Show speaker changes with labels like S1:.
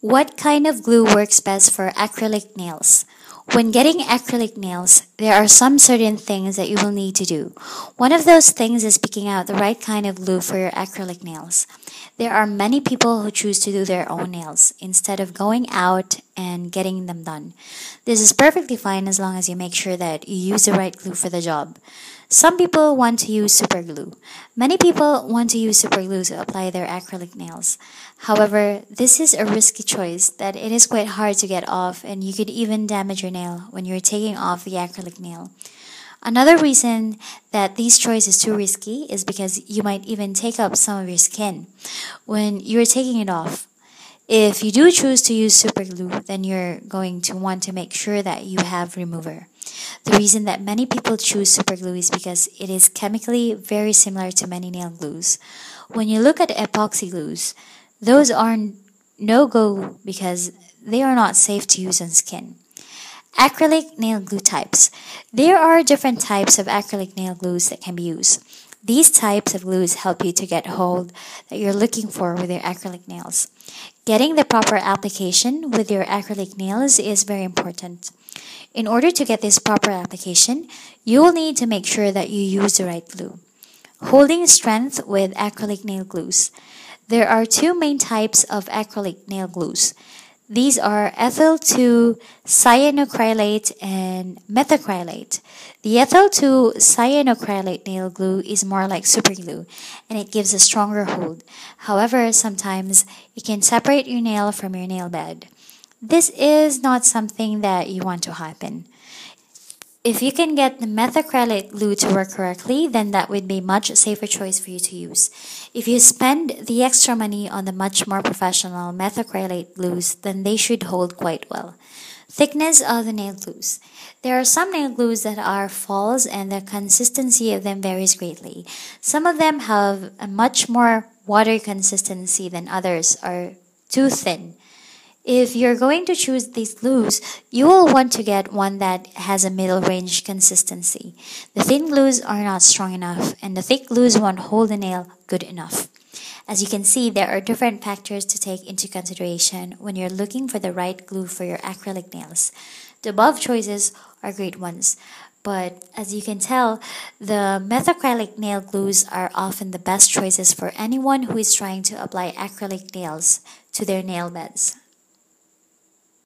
S1: What kind of glue works best for acrylic nails? When getting acrylic nails, there are some certain things that you will need to do. One of those things is picking out the right kind of glue for your acrylic nails. There are many people who choose to do their own nails instead of going out and getting them done. This is perfectly fine as long as you make sure that you use the right glue for the job. Some people want to use super glue. Many people want to use super glue to apply their acrylic nails. However, this is a risky choice that it is quite hard to get off, and you could even damage your nail when you're taking off the acrylic nail. Another reason that this choice is too risky is because you might even take up some of your skin when you're taking it off. If you do choose to use super glue, then you're going to want to make sure that you have remover. The reason that many people choose super glue is because it is chemically very similar to many nail glues. When you look at epoxy glues, those are no-go because they are not safe to use on skin. Acrylic nail glue types. There are different types of acrylic nail glues that can be used. These types of glues help you to get hold that you're looking for with your acrylic nails. Getting the proper application with your acrylic nails is very important. In order to get this proper application, you will need to make sure that you use the right glue. Holding strength with acrylic nail glues. There are two main types of acrylic nail glues. These are ethyl 2 cyanocrylate and methacrylate. The ethyl 2 cyanocrylate nail glue is more like super glue and it gives a stronger hold. However, sometimes it can separate your nail from your nail bed. This is not something that you want to happen. If you can get the methacrylate glue to work correctly, then that would be a much safer choice for you to use. If you spend the extra money on the much more professional methacrylate glues, then they should hold quite well. Thickness of the nail glues. There are some nail glues that are false and the consistency of them varies greatly. Some of them have a much more watery consistency than others are too thin. If you're going to choose these glues, you will want to get one that has a middle range consistency. The thin glues are not strong enough, and the thick glues won't hold the nail good enough. As you can see, there are different factors to take into consideration when you're looking for the right glue for your acrylic nails. The above choices are great ones, but as you can tell, the methacrylic nail glues are often the best choices for anyone who is trying to apply acrylic nails to their nail beds.